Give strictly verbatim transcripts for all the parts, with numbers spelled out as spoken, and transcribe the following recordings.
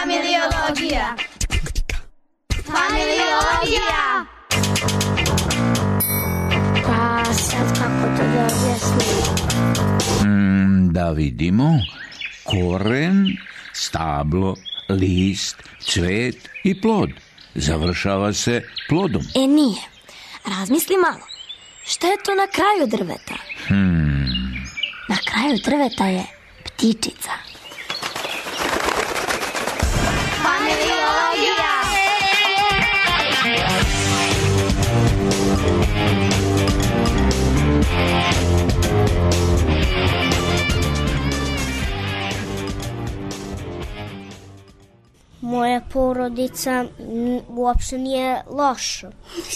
Familiologija. Familiologija. Pa sad kako to da objasnim? Mm, da vidimo. Koren, stablo, list, cvet i plod. Završava se plodom. E nije. Razmisli malo. Šta je to na kraju drveta? Hmm. Na kraju drveta je ptičica. Familiologija. Moja porodica uopšte nije loša.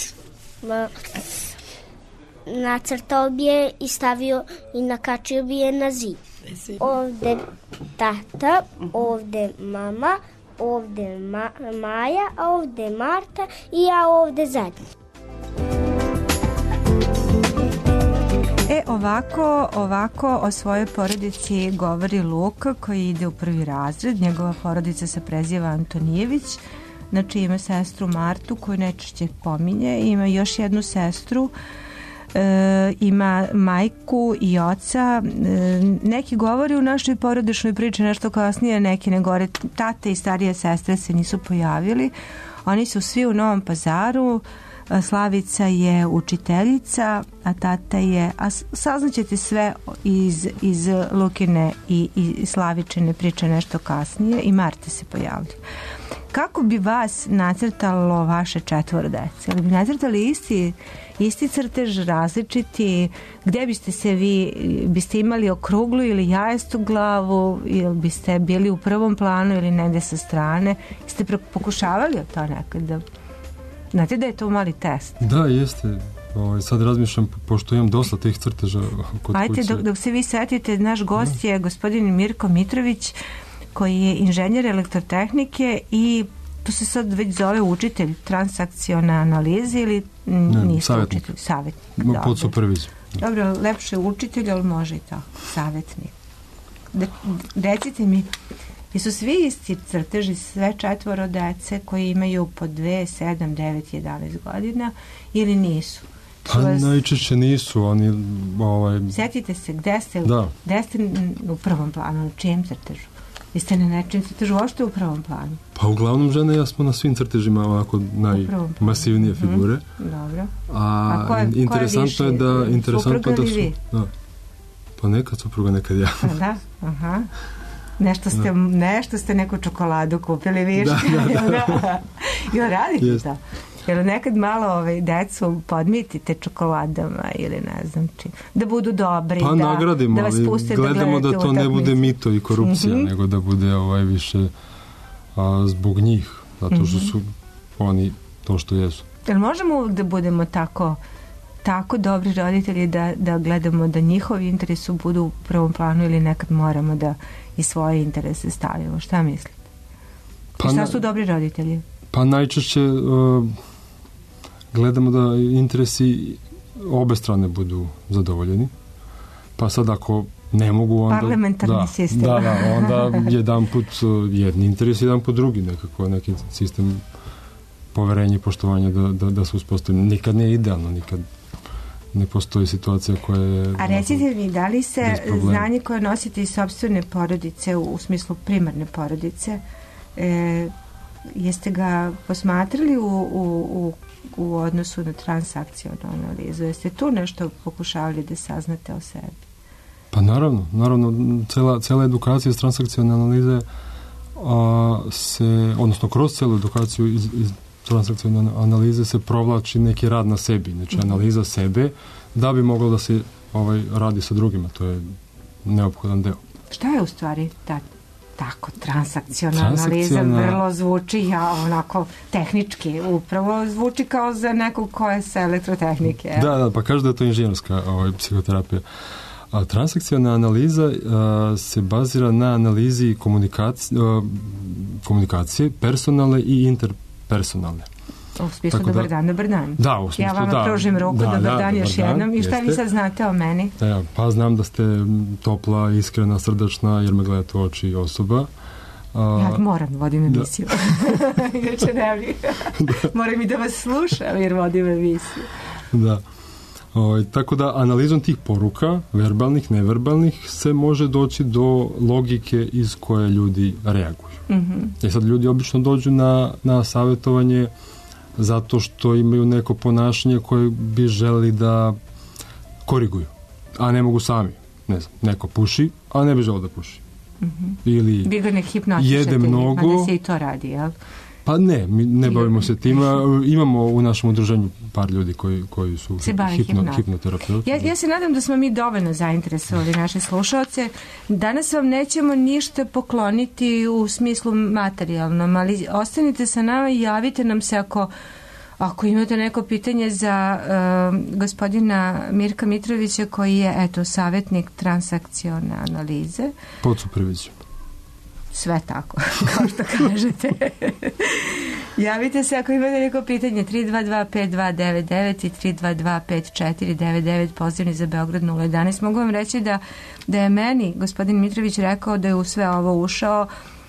Nacrtao bi je i stavio i nakačio bi je na zid. Ovde tata, ovde mama, ovde Ma- Maja, a ovde Marta i ja ovde zadnji. E, ovako, ovako o svojoj porodici govori Luka koji ide u prvi razred. Njegova porodica se preziva Antonijević. Znači ima sestru Martu koju najčešće pominje. Ima još jednu sestru. E, ima majku i oca. E, neki govori u našoj porodičnoj priči nešto kasnije, neki ne govore. Tate i starije sestre se nisu pojavili. Oni su svi u Novom Pazaru. Slavica je učiteljica, a tata je, a saznaćete sve iz, iz Lukine i, i Slavičine priče nešto kasnije, i Marta se pojavlja. Kako bi vas nacrtalo vaše četvoro dece? Ali bi nacrtali isti, isti crtež, različiti? Gde biste se vi, biste imali okruglu ili jajestu glavu, ili biste bili u prvom planu ili negde sa strane? Ste pokušavali to nekad da... Znate da je to mali test? Da, jeste. Ovaj, sad razmišljam, pošto imam dosta tih crteža kod Ajde, kuće. Dok, dok se vi setite, naš gost je gospodin Mirko Mitrović, koji je inženjer elektrotehnike i to se sad već zove učitelj transakcione analize ili ne, niste savjetnik. Učitelj? Savjetnik. Pod supervizijom. Dobro, lepše učitelj, ali može i to. Savjetnik. De, recite mi, jesu svi isti crteži, sve četvoro dece koji imaju po dve, sedam, devet, jedanaest godina ili nisu? Pa vas... najčešće nisu, oni... Ovaj... Setite se, gde ste, da. gde ste u prvom planu, na čijem crtežu? Vi ste na nečem crtežu ošte u prvom planu? Pa uglavnom žene ja smo na svim crtežima ovako najmasivnije figure. Mm-hmm. Dobro. A, A ko je, interesantno je, je da... Interesantno da su, da. Pa nekad supruga, nekad ja. Da, aha. Nešto ste, nešto ste neku čokoladu kupili više. Da, da, da. Jel radite Jest. to? Jel nekad malo ovaj, decu podmitite čokoladama ili ne znam čim? Da budu dobri, pa, da, nagradimo, da vas puste da gledamo da, da to ne bude mito i korupcija, mm-hmm. nego da bude ovaj više a, zbog njih, zato što su oni to što jesu. Jel možemo da budemo tako tako dobri roditelji da, da gledamo da njihovi interesi budu u prvom planu ili nekad moramo da i svoje interese stavimo? Šta mislite? Pa šta su dobri roditelji? Pa najčešće uh, gledamo da interesi obe strane budu zadovoljeni. Pa sad ako ne mogu onda... Parlamentarni da, sistem. Da, da, onda jedan put jedni interes, jedan put drugi nekako, neki sistem poverenja i poštovanja da, da, da se uspostavi. Nikad nije idealno, nikad ne postoji situacija koja je... A recite mi, da li se znanje koje nosite iz sopstvene porodice, u, u smislu primarne porodice, e, jeste ga posmatrali u, u, u, u odnosu na transakcionu analizu? Jeste tu nešto pokušavali da saznate o sebi? Pa naravno, naravno, cela, cela edukacija iz transakcione analize a, se, odnosno kroz celu edukaciju iz, iz transakcione analize se provlači neki rad na sebi, znači mm-hmm. analiza sebe da bi moglo da se ovaj, radi sa drugima, to je neophodan deo. Šta je u stvari ta tako transakciona analiza? Vrlo zvuči ja, onako tehnički, upravo zvuči kao za nekog ko je sa elektrotehnike. Da, da, pa kažu da je to inženjerska ovaj, psihoterapija. A transakciona analiza a, se bazira na analizi komunikacije, a, komunikacije personalne i interpersonalne. U smislu dobar da, dan, dobar dan. Da, u smislu ja vama da. pružim ruku, da, dobar da, dan još dobar jednom. Dan, I šta jeste. Vi sad znate o meni? Da, pa znam da ste topla, iskrena, srdačna, jer me gledate u oči osoba. Ja moram, vodim emisiju. Inače ne bih. Moram i da vas slušam jer vodim emisiju. Da. O, tako da analizom tih poruka, verbalnih, neverbalnih, se može doći do logike iz koje ljudi reaguju. Mm-hmm. I sad ljudi obično dođu na, na savjetovanje zato što imaju neko ponašanje koje bi želi da koriguju, a ne mogu sami. Ne znam, neko puši, a ne bi želeo da puši. Mm-hmm. Ili vi ga ne jede mnogo. Pa da se i to radi, jel? Pa ne, mi ne bavimo se tima. Imamo u našem udruženju par ljudi koji, koji su hipno, hipnoterapeuti. Ja, ja se nadam da smo mi dovoljno zainteresovali naše slušalce. Danas vam nećemo ništa pokloniti u smislu materijalnom, ali ostanite sa nama i javite nam se ako Ako imate neko pitanje za uh, gospodina Mirka Mitrovića, koji je, eto, savjetnik transakcione analize. Pod supervizijom. Sve tako, kao što kažete. Javite se ako imate neko pitanje. tri dva dva pet dva devet devet i tri dva dva pet četiri devet devet, pozivni za Beograd nula jedanaest. Mogu vam reći da, da je meni gospodin Mitrović rekao da je u sve ovo ušao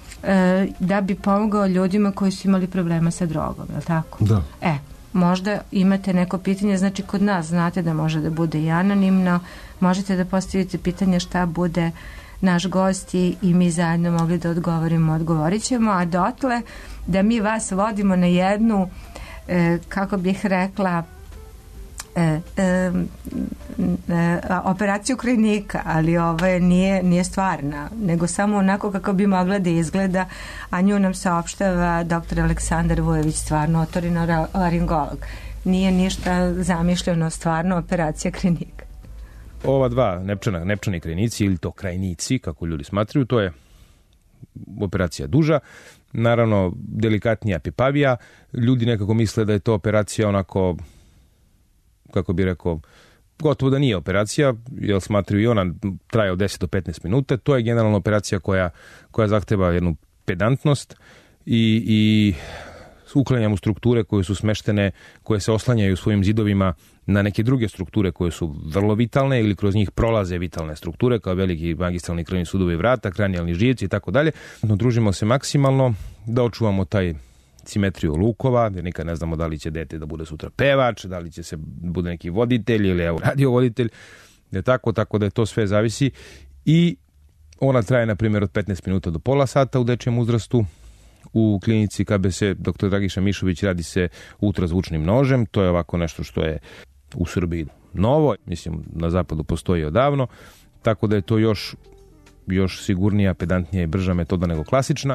da bi pomogao ljudima koji su imali problema sa drogom, je li tako? Da. E, možda imate neko pitanje, znači kod nas znate da može da bude i anonimno, možete da postavite pitanje šta bude naš gost i, i mi zajedno mogli da odgovorimo, odgovorit ćemo, a dotle da mi vas vodimo na jednu, e, kako bih rekla, E, e, e, operaciju krajnika, ali ovo je, nije, nije stvarna, nego samo onako kako bi mogla da izgleda, a nju nam saopštava doktor Aleksandar Vujović, stvarno otorinolaringolog. Nije ništa zamišljeno, stvarno operacija krajnika. Ova dva nepčana, nepčani krajnici ili to krajnici, kako ljudi smatraju, to je operacija duža, naravno delikatnija, pipavija. Ljudi nekako misle da je to operacija onako, kako bi rekao, gotovo da nije operacija, jer smatruju i ona traje od deset do petnaest minuta. To je generalna operacija koja, koja zahteva jednu pedantnost i, i uklanjamo strukture koje su smeštene, koje se oslanjaju svojim zidovima na neke druge strukture koje su vrlo vitalne ili kroz njih prolaze vitalne strukture, kao veliki magistralni krvni sudovi vrata, kranijalni živci i tako dalje. Družimo se maksimalno da očuvamo taj simetriju lukova, jer nikad ne znamo da li će dete da bude sutra pevač, da li će se bude neki voditelj ili evo radiovoditelj, je tako, tako da je to sve zavisi. I ona traje, na primjer, od petnaest minuta do pola sata u dečijem uzrastu. U klinici K B S doktor Dragiša Mišović radi se ultrazvučnim nožem, to je ovako nešto što je u Srbiji novo, mislim na zapadu postoji odavno, tako da je to još, još sigurnija, pedantnija i brža metoda nego klasična.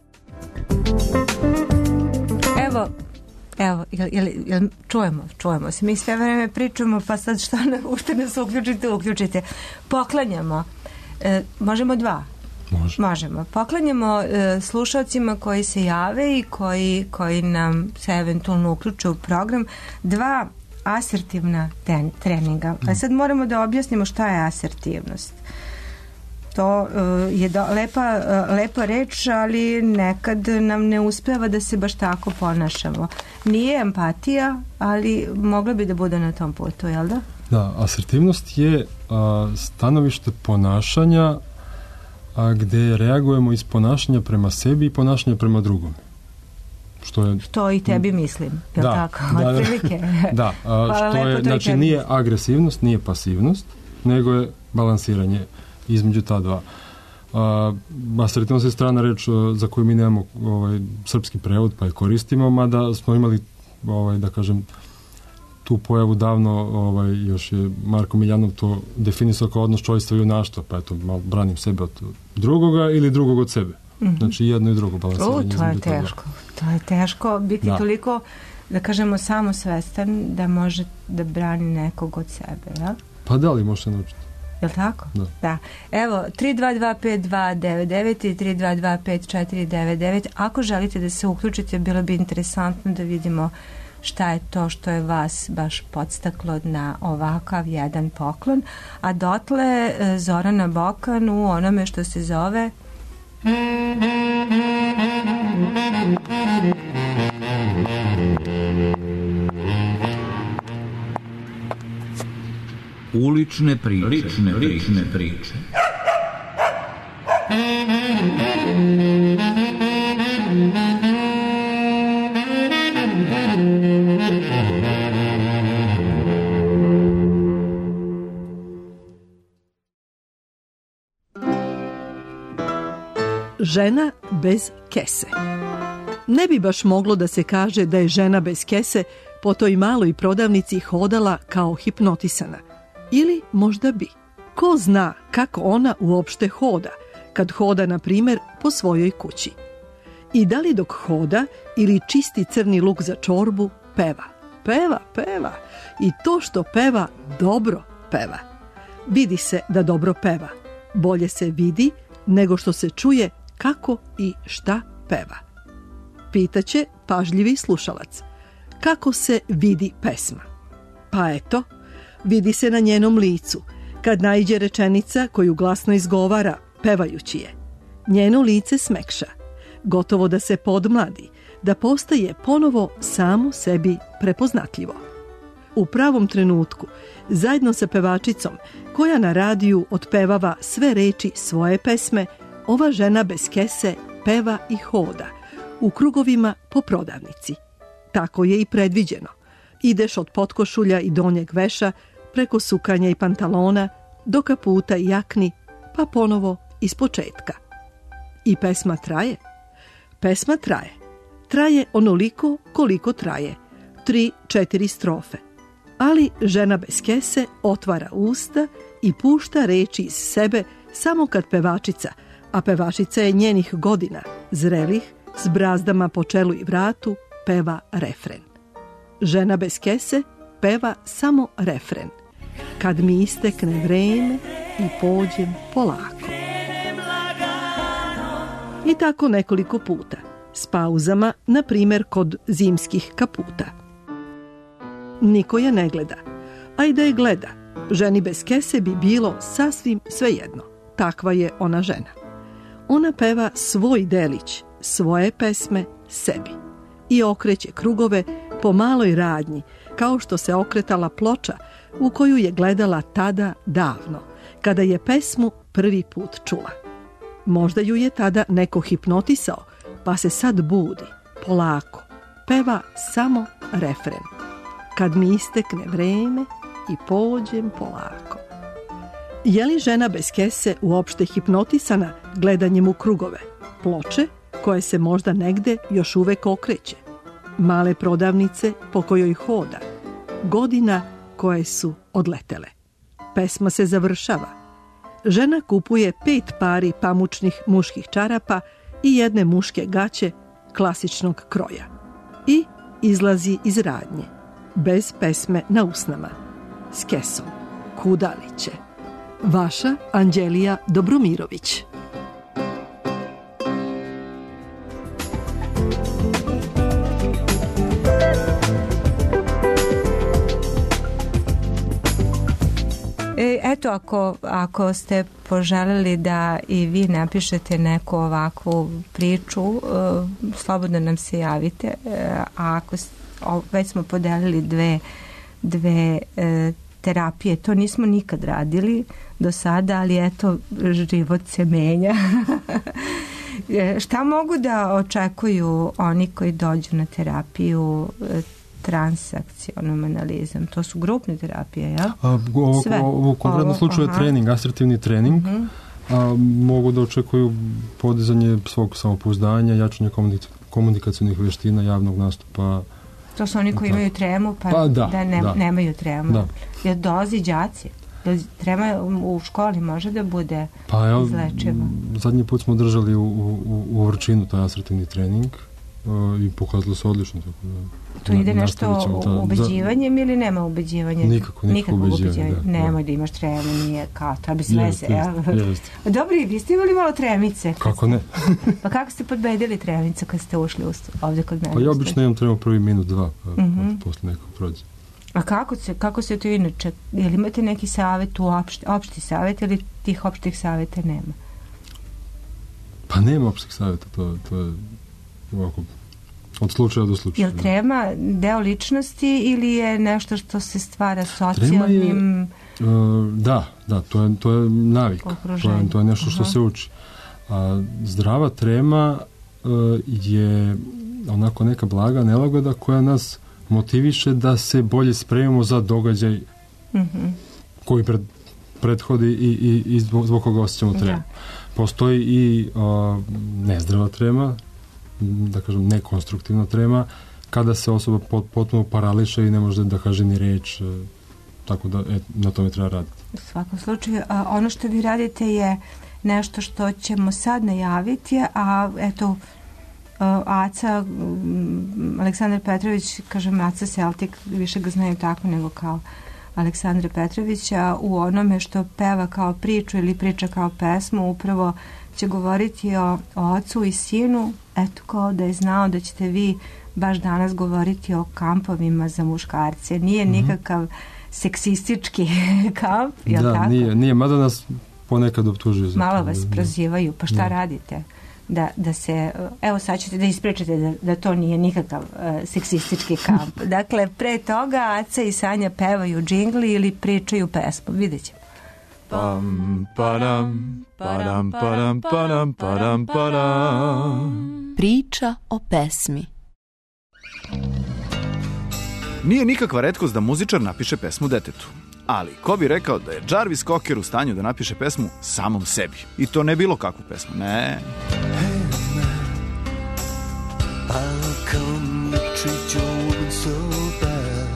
Evo, evo, jel, jel, jel, čujemo, čujemo se. Mi sve vreme pričamo, pa sad šta ušte nas uključite, uključite. Poklanjamo. E, možemo dva? Može. Možemo. Poklanjamo e, slušalcima koji se jave i koji, koji nam se eventualno uključe u program. Dva asertivna ten, treninga. Mm. A sad moramo da objasnimo šta je asertivnost. To uh, je do, lepa, uh, lepa reč, ali nekad nam ne uspeva da se baš tako ponašamo. Nije empatija, ali mogla bi da bude na tom putu, jel da? Da, asertivnost je uh, stanovište ponašanja a, gde reagujemo iz ponašanja prema sebi i ponašanja prema drugom. Što je... Što i tebi mislim, je li tako? Da, od prilike. Da, a, što je, znači nije agresivnost, nije pasivnost, nego je balansiranje između ta dva. Uh, asertivnost je strana reč uh, za koju mi nemamo ovaj, srpski prevod, pa je koristimo, mada smo imali, ovaj, da kažem, tu pojavu davno, ovaj, još je Marko Miljanov to definisao kao odnos čojstva i junaštva, pa eto, malo branim sebe od drugoga ili drugog od sebe. Mm-hmm. Znači jedno i drugo balansiranje. U, to je teško. To je teško biti da. Toliko, da kažemo, samosvestan da može da brani nekog od sebe, ja? Pa da li možete naučiti? Je li tako? Da. Da. Evo, tri dva dva pet dva devet devet i tri dva dva pet četiri devet devet. Ako želite da se uključite, bilo bi interesantno da vidimo šta je to što je vas baš podstaklo na ovakav jedan poklon. A dotle Zorana Bokan u onome što se zove Ulične priče. Lične, lične priče. Žena bez kese. Ne bi baš moglo da se kaže da je žena bez kese po toj maloj prodavnici hodala kao hipnotisana. Ili možda bi. Ko zna kako ona uopšte hoda, kad hoda, na primjer, po svojoj kući. I da li dok hoda ili čisti crni luk za čorbu, peva. Peva, peva. I to što peva, dobro peva. Vidi se da dobro peva. Bolje se vidi nego što se čuje kako i šta peva. Pitaće pažljivi slušalac. Kako se vidi pesma? Pa eto, vidi se na njenom licu, kad naiđe rečenica koju glasno izgovara, pevajući je. Njeno lice smekša, gotovo da se podmladi, da postaje ponovo samo sebi prepoznatljivo. U pravom trenutku, zajedno sa pevačicom, koja na radiju otpevava sve reči svoje pesme, ova žena bez kese peva i hoda u krugovima po prodavnici. Tako je i predviđeno. Ideš od potkošulja i donjeg veša, preko sukanja i pantalona, do kaputa i jakni, pa ponovo iz početka. I pesma traje. Pesma traje. Traje onoliko koliko traje. Tri, četiri strofe. Ali žena bez kese otvara usta i pušta reči iz sebe samo kad pevačica, a pevačica je njenih godina, zrelih, s brazdama po čelu i vratu, peva refren. Žena bez kese peva samo refren. Kad mi istekne vreme i pođem polako. I tako nekoliko puta, s pauzama, na primjer kod zimskih kaputa. Niko je ne gleda, a i da je gleda, ženi bez kese bi bilo sasvim svejedno. Takva je ona žena. Ona peva svoj delić, svoje pesme sebi i okreće krugove po maloj radnji, kao što se okretala ploča u koju je gledala tada davno, kada je pesmu prvi put čula. Možda ju je tada neko hipnotisao, pa se sad budi, polako, peva samo refren. Kad mi istekne vreme i pođem polako. Je li žena bez kese uopšte hipnotisana gledanjem u krugove, ploče koje se možda negde još uvek okreće, male prodavnice po kojoj hoda, godina koje su odletele. Pesma se završava. Žena kupuje pet pari pamučnih muških čarapa i jedne muške gaće klasičnog kroja i izlazi iz radnje, bez pesme na usnama, s kesom. Kuda li će? Vaša Anđelija Dobromirović. Eto, ako, ako ste poželeli da i vi napišete neku ovakvu priču, uh, slobodno nam se javite. Uh, a ako o, već smo podelili dve, dve uh, terapije, to nismo nikad radili do sada, ali eto, život se menja. Šta mogu da očekuju oni koji dođu na terapiju transakcionom analizom? To su grupne terapije, jel? A, ovo, Sve. Ovo u konkretnom slučaju je trening, asertivni trening. Uh-huh. A, mogu da očekuju podizanje svog samopouzdanja, jačanje komunikacijnih veština, javnog nastupa. To su oni koji imaju tremu, pa, pa da, da, ne, da nemaju tremu. Da. Jer dolazi đaci. Trema u školi može da bude pa, ja, izlečiva. Zadnji put smo držali u, u, u Vrčinu taj asertivni trening uh, i pokazalo se odlično. Tako da, to ide nešto ta, ubeđivanjem za, ili nema ubeđivanja? Nikako, nikako ubeđivanja. Da, Nemoj da. da imaš treme, nije kao, to bi sve se. Dobro, vi ste imali malo tremice? Kako ne? Pa kako ste podbedili tremicu kad ste ušli ovdje kod mene? Pa ja obično imam tremu prvi minut, dva, pa, uh-huh. pa posle nekog prođe. A kako se, kako se to inače? Je li imate neki savjet, opšti, opšti savjet ili tih opštih savjeta nema? Pa nema opštih savjeta, to, to je ovako od slučaja do slučaja. Je li trema deo ličnosti ili je nešto što se stvara socijalnim... Je, uh, da, da, to je, to je navik. To je, to je nešto što Aha. se uči. A zdrava trema uh, je onako neka blaga nelagoda koja nas motiviše da se bolje spremimo za događaj mm-hmm. koji pred, prethodi i, i, i zbog, zbog koga osjećamo tremu. postoji i a, nezdrava trema, da kažem nekonstruktivna trema, kada se osoba pot, potpuno parališe i ne može da kaže ni reč, tako da et, na tome treba raditi. U svakom slučaju, a, ono što vi radite je nešto što ćemo sad najaviti, a eto, Aca, Aleksandar Petrović, kažem Aca Celtic, više ga znaju tako nego kao Aleksandra Petrovića, u onome što peva kao priču ili priča kao pesmu, upravo će govoriti o, o ocu i sinu, eto kao da je znao da ćete vi baš danas govoriti o kampovima za muškarce. Nije mm-hmm. nikakav seksistički kamp, je li da, tako? Nije, nije, mada nas ponekad optužuju za malo to. vas prozivaju, pa šta da. radite? Da, da se, evo sad ćete da ispričate da, da to nije nikakav uh, seksistički kamp. Dakle, pre toga Aca i Sanja pevaju džingli ili pričaju pesmu. Vidjet ćemo. Pam, padam, padam, padam, padam, padam, padam. Priča o pesmi. Nije nikakva retkost da muzičar napiše pesmu detetu. Ali, ko bi rekao da je Jarvis Cocker u stanju da napiše pesmu samom sebi? I to ne bilo kakvu pesmu, ne. Hey man, how come you treat your woman so bad?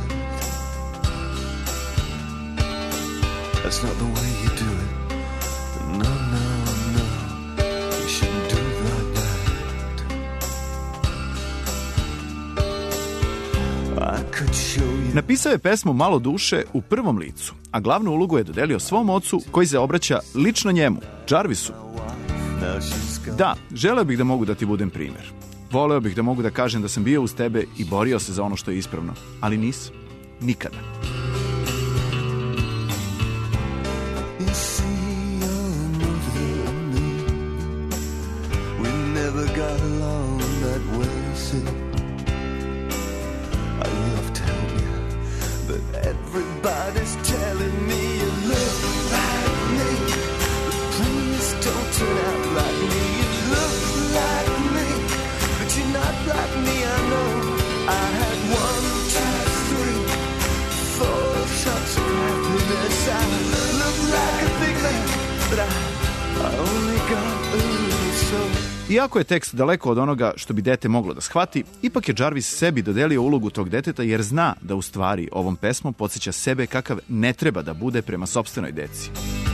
That's not the way you do it. No, no, no, you shouldn't do it like that. I could show you. Napisao je pesmu Malo duše u prvom licu, a glavnu ulogu je dodelio svom ocu koji se obraća lično njemu, Jarvisu. Da, želeo bih da mogu da ti budem primjer. Voleo bih da mogu da kažem da sam bio uz tebe i borio se za ono što je ispravno, ali nisam. Nikada. Everybody's telling me you look like me, but please don't turn out like me. You look like me, but you're not like me, I know. I had one, two, three, four shots of happiness. I look like a big man, but I, I only got a little soul. Iako je tekst daleko od onoga što bi dete moglo da shvati, ipak je Jarvis sebi dodelio ulogu tog deteta jer zna da u stvari ovom pesmom podsjeća sebe kakav ne treba da bude prema sopstvenoj deci.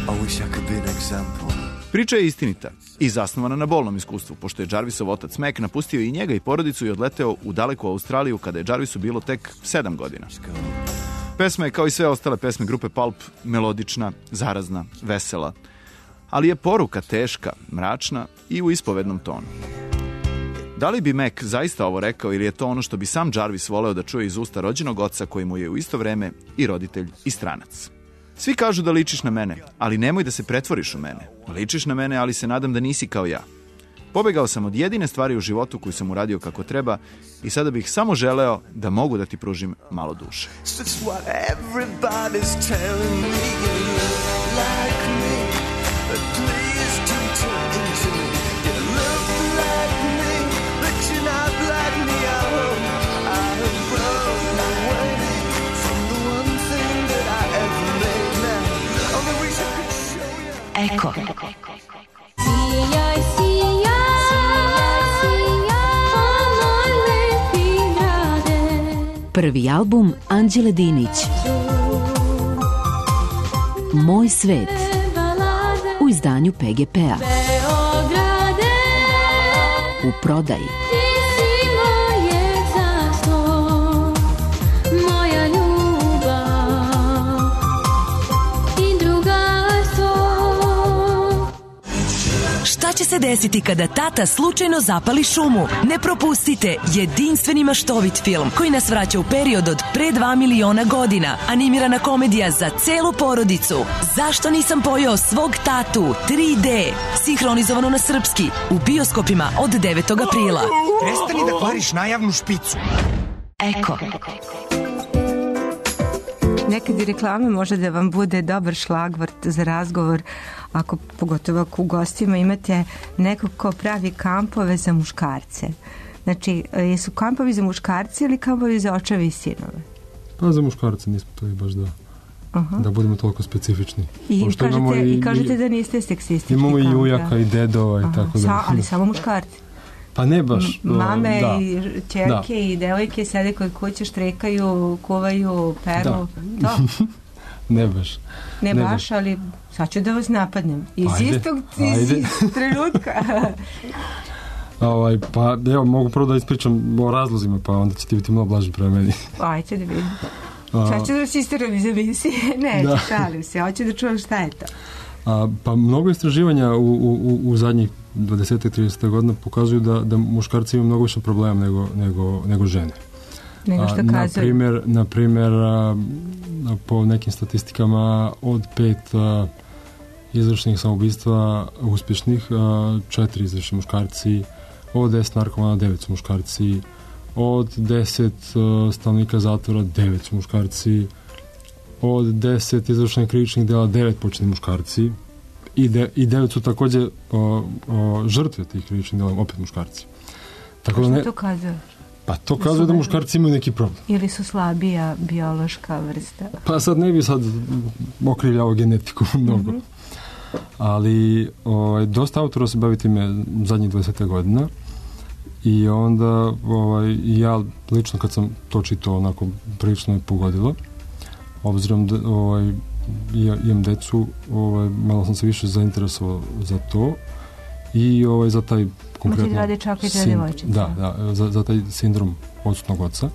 Priča je istinita i zasnovana na bolnom iskustvu, pošto je Jarvisov otac Mac napustio i njega i porodicu i odleteo u daleku Australiju kada je Jarvisu bilo tek sedam godina. Pesma je kao i sve ostale pesme grupe Pulp melodična, zarazna, vesela, ali je poruka teška, mračna i u ispovednom tonu. Da li bi Mac zaista ovo rekao ili je to ono što bi sam Jarvis voleo da čuje iz usta rođenog oca koji mu je u isto vreme i roditelj i stranac? Svi kažu da ličiš na mene, ali nemoj da se pretvoriš u mene. Ličiš na mene, ali se nadam da nisi kao ja. Pobegao sam od jedine stvari u životu koju sam uradio kako treba i sada bih samo želeo da mogu da ti pružim malo duše. Please don't turn into me. You look like me, but you're not like me. Oh, I have grown away from the one thing that I ever made. Now, only wish I could show you. Eko. Sijaj, sijaj, sijaj, o moj lepi grade. Prvi album Anđele Dinić. Moj svet. U izdanju P G P-a. U prodaji. Šta će se desiti kada tata slučajno zapali šumu? Ne propustite jedinstveni maštovit film koji nas vraća u period od pre dva miliona godina. Animirana komedija za celu porodicu. Zašto nisam pojeo svog tatu? tri D. Sinhronizovano na srpski. U bioskopima od devetog aprila. Prestani da kvariš najavnu špicu. Eko. Nekad i reklame može da vam bude dobar šlagvort za razgovor, ako pogotovo ako u gostima imate nekog ko pravi kampove za muškarce. Znači, jesu kampovi za muškarce ili kampovi za očeve i sinove? Pa za muškarce nismo to i baš da. Aha. Da budemo toliko specifični. I Pošto kažete, imamo i kažete da niste seksistički. Imamo i kao, ujaka da. i dedova i Aha, tako da. Sa, ali samo muškarci. Pa ne baš. M- Mame da. i ćerke Da. i devojke sede kod kuće, štrekaju, kuvaju, peru. Da. To. Ne baš. Ne, Ne baš, baš. ali sad ću da vas napadnem. Iz Ajde, istog iz ajde. istog trenutka. Ovaj, pa evo, mogu prvo da ispričam o razlozima, pa onda će ti biti malo blaži prema meni. Ajde da vidim. A, Sad ću da vas isteram iz emisije. Ne, Da. šalim se. Hoću da čuvam šta je to. a, pa mnogo istraživanja u, u, u- u zadnjih dvadeset trideset godina pokazuju da, da muškarci imaju mnogo više problema nego, nego, nego žene. Nego što A, na kazuju. primjer, na primjer a, a, po nekim statistikama od pet a, izvršenih samoubistva uspješnih, a, četiri izvršeni muškarci, od deset narkomana devet su muškarci, od deset a, stanovnika zatvora devet su muškarci, od deset izvršenih krivičnih dela devet počinjeni muškarci i, de, i devet su također o, o, žrtve tih krivičnih dela, opet muškarci. Tako da Što ne, to kazuje? pa to Da kazuje su da ne- muškarci imaju neki problem. Ili su slabija biološka vrsta? Pa sad ne bi sad okrivljavao genetiku mnogo. Mhm. Ali ovaj, dosta autora se bavi time zadnjih dvadeset godina i onda ovaj, ja lično kad sam to čitao onako prilično me pogodilo, obzirom da ovaj, ja imam decu, ovaj, malo sam se više zainteresovao za to i ovaj, za taj konkretno dva dečaka i dve sin- djevojčice. da, da, za, za taj sindrom odsutnog oca.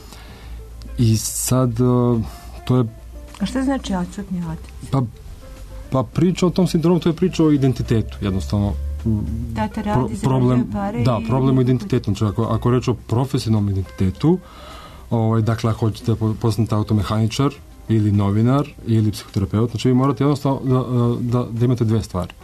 I sad uh, to je A šta znači odsutni otac? pa, pa priča o tom sindromu, to je priča o identitetu, jednostavno. Tata radi, problem, zarađuje pare da, i- problem u identitetu. Znači, ako, ako reč o profesionalnom identitetu, ovaj, dakle, ako hoćete po- postati automehaničar ili novinar ili psihoterapeut, znači vi morate jednostavno da, da, da imate dve stvari.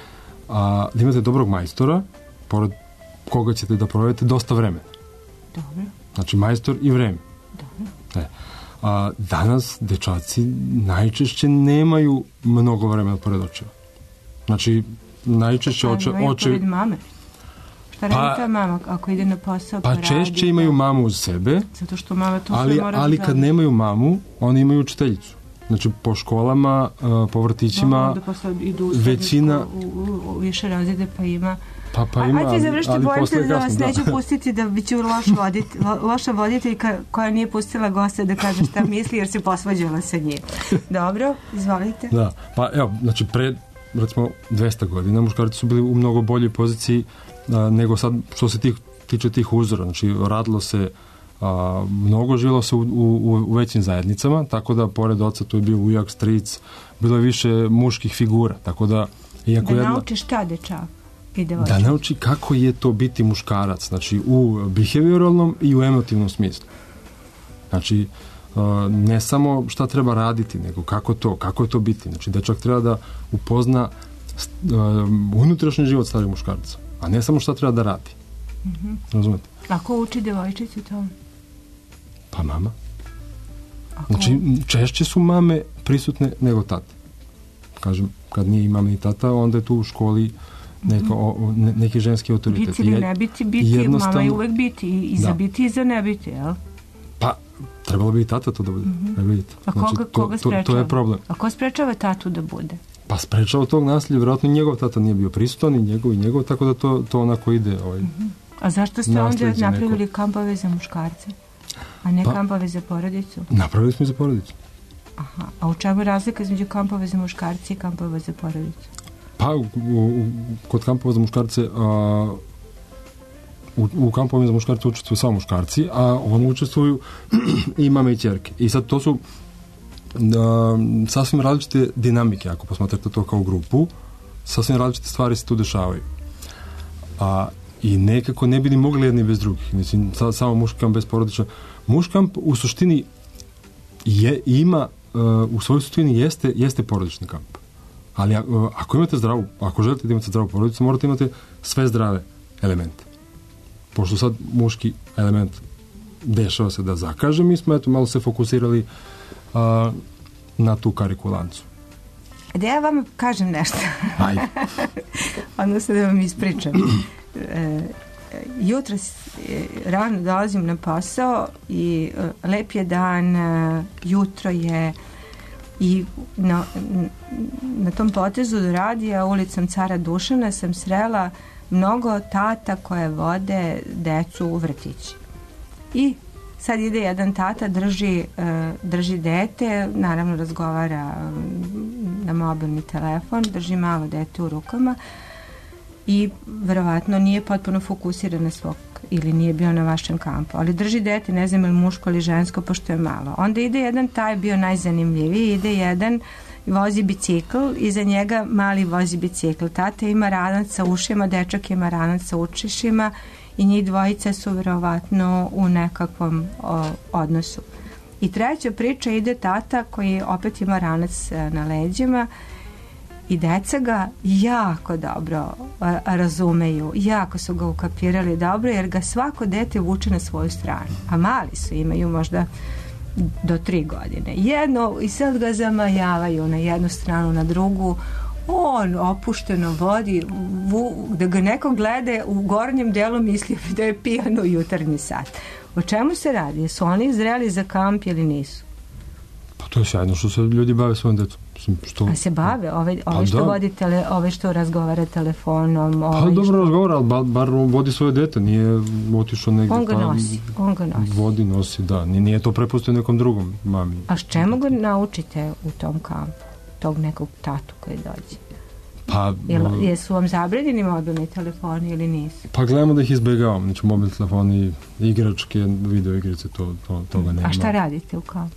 A, da imate dobrog majstora, pored koga ćete da provedete dosta vremena. Dobro. Znači, majstor i vreme. Dobro. E. A, danas dečaci najčešće nemaju mnogo vremena pored očeva. Znači, najčešće oče, Pa, imaju oče, pored mame. Šta Pa- radi ta mama ako ide na posao? pa radi, češće imaju mamu uz sebe, Zato što mama to ali, sve mora ali da kad radi. nemaju mamu, oni imaju učiteljicu. Znači, po školama, uh, po vrtićima, Onda posle idu u većina- srednju školu, u, u, u više razrede pa ima. pa, pa ima, Ajde ali, završite, ali bojim posle se je da vas kasno, neću da. pustiti da bi ću loš vodit, lo- loša voditeljka koja nije pustila gosta da kaže šta misli jer se posvađala sa njim. Dobro, izvolite. Da, pa evo, znači pre recimo dvesta godina muškarci su bili u mnogo boljoj poziciji a, nego sad što se tih, tiče tih uzora. Znači radilo se a, mnogo živjelo se u, u, u većim zajednicama, tako da pored oca tu je bio ujak, stric, bilo je više muških figura, tako da iako Da jedna, nauči šta dečak i devojčica. da nauči kako je to biti muškarac, znači u behavioralnom i u emotivnom smislu. Znači, uh, ne samo šta treba raditi, nego kako to, kako je to biti. Znači, dečak treba da upozna st- uh, unutrašnji život starih muškarca, a ne samo šta treba da radi. Mhm. Razumete? A ko uči devojčicu to? Pa mama. Ako... Znači, m, češće su mame prisutne nego tate. Kažem, kad nije i mama ni tata, onda je tu u školi neka, o, o, ne, neki ženski autoritet. Biti ili Je- ne biti, biti, jednostavno- mama je uvek biti i, i za Da. biti i za ne biti, jel? Pa, trebalo bi i tata to da bude. Da vidite. A koga, Znači, to, koga to, to sprečava? je problem. A ko sprečava tatu da bude? Pa sprečao tog nasilja, vjerojatno njegov tata nije bio prisutan i njegov i njegov, tako da to, to onako ide. Ovaj. A zašto ste onda Naslijeđe napravili neko. kampove za muškarce, a ne Pa- kampove za porodicu? Napravili smo i za porodicu. Aha. A u čemu je razlika između kampove za muškarce i kampova za porodicu? Pa u, u, kod kampova za muškarce a, u, u kampovima za muškarce učestvuju samo muškarci, a oni učestvuju i mame i ćerke. I sad to su a, sasvim različite dinamike, ako posmatrate to kao grupu, sasvim različite stvari se tu dešavaju. A, I nekako ne bi ni mogli jedni bez drugih. Mislim, sa, samo muškamp bez porodiča. Muškamp u suštini je, ima, uh, u svojoj suštini jeste, jeste porodični kamp. Ali a, uh, ako imate zdravu, ako želite da imate zdravu porodicu, morate imati sve zdrave elemente. Pošto sad muški element dešava se da zakaže, mi smo eto malo se fokusirali uh, na tu karikulancu. Da ja vam kažem nešto. Ajde. Odnosno da vam ispričam. E, jutro s- e, rano dolazim na posao i e, lep je dan, e, jutro je, I na, na tom potezu do radija ulicom Cara Dušana sam srela mnogo tata koje vode decu u vrtić. I sad ide jedan tata, drži, drži dete, naravno razgovara na mobilni telefon, drži malo dete u rukama i verovatno nije potpuno fokusiran na svog ili nije bio na vašem kampu, ali drži dete, ne znam ili muško ili žensko, pošto je malo. Onda ide jedan, taj je bio najzanimljiviji, ide jedan, vozi bicikl, iza njega mali vozi bicikl. Tata ima ranac sa ušima, dečak ima ranac sa učišima i njih dvojica su verovatno u nekakvom o, odnosu. I treća priča ide tata koji opet ima ranac na leđima i deca ga jako dobro a, razumeju, jako su ga ukapirali dobro, jer ga svako dete vuče na svoju stranu. A mali su, imaju možda do tri godine. Jedno, i sad ga zamajavaju na jednu stranu, na drugu. On opušteno vodi, vu, da ga neko glede u gornjem delu misli da je pijan u jutarnji sat. O čemu se radi? Jesu oni zreli za kamp ili nisu? Pa to je sjajno što se ljudi bave svojom decom. Što... A se bave? Ove, ove što da. vodi tele, ove što razgovara telefonom? Ove Pa dobro što... razgovara, ali bar, bar vodi svoje dete, nije otišao negdje. On ga pa, nosi, on ga nosi. Vodi, nosi, da. Nije, nije to prepustio nekom drugom mami. A s čemu ga naučite u tom kampu? Tog nekog tatu koji dođe? Pa, Jel, jesu vam zabranjeni mobilni telefoni ili nisu? Pa gledamo da ih izbjegavam. Znači, mobilni telefoni, igračke, video igrice, to, to, toga nema. A šta radite u kampu?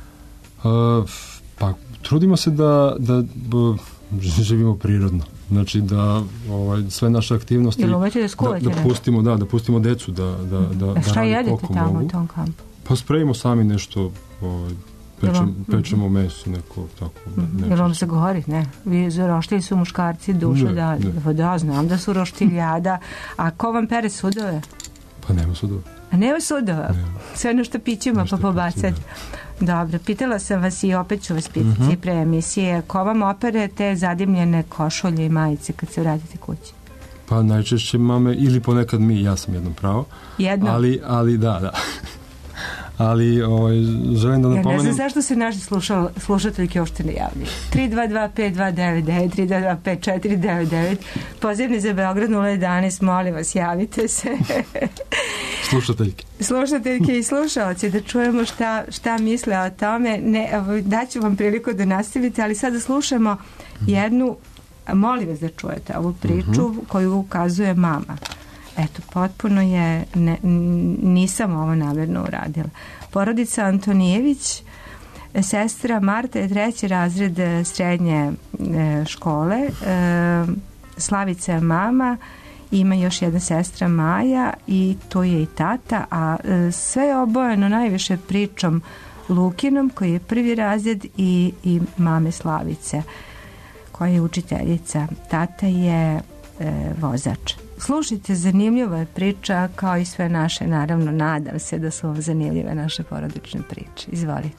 Uh, pa trudimo se da, da b, živimo prirodno. Znači da ovaj, sve naše aktivnosti Jel umete da skuvate? Da, da pustimo, da, da pustimo decu da, da, da, A šta da jedete tamo mogu. u tom kampu? Pa sprejimo sami nešto, ovaj, pečem, pečemo meso, neko tako. Mm-hmm. Jel vam se govori? Ne. Vi roštilji su muškarci, duša, ne, da, ne. da, znam da su roštiljada. A ko vam pere sudove? Pa nema sudova. A nema sudova? Nema. Sve nešto pićima pa pobacati. Dobro, pitala sam vas i opet ću vas pitati mm-hmm. pre emisije. Ko vam opere te zadimljene košulje i majice kad se vratite kući? Pa najčešće mame ili ponekad mi, ja sam jednom pravo. Jedno? Ali, ali da, da. Ali ovaj, želim da napomenem... Ja ne znam zašto se naši slušal, slušateljke uopšte ne javljaju. tri dva dva pet dva devet devet, tri dva dva pet četiri devet devet, pozivni za Beograd nula jedanaest, molim vas, javite se. Slušateljke. Slušateljke i slušalci, da čujemo šta, šta misle o tome. Ne, daću vam priliku da nastavite, ali sada slušamo jednu, molim vas da čujete ovu priču uh-huh. koju ukazuje mama. Eto, potpuno je, ne, nisam ovo namjerno uradila. Porodica Antonijević, sestra Marta je treći razred srednje škole, Slavica je mama, ima još jedna sestra Maja i to je i tata, a sve je obojeno najviše pričom Lukinom koji je prvi razred i, i mame Slavice koja je učiteljica. Tata je e, vozač. Slušajte, zanimljiva je priča kao i sve naše, naravno nadam se da su vam zanimljive naše porodične priče. Izvolite.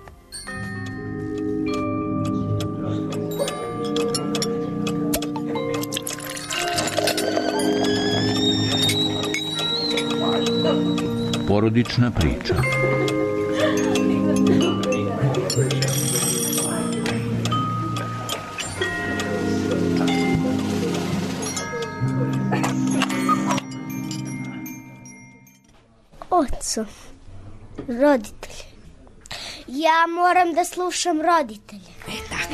Porodična priča. Oco, roditelji. Ja moram da slušam roditelje. E, tako.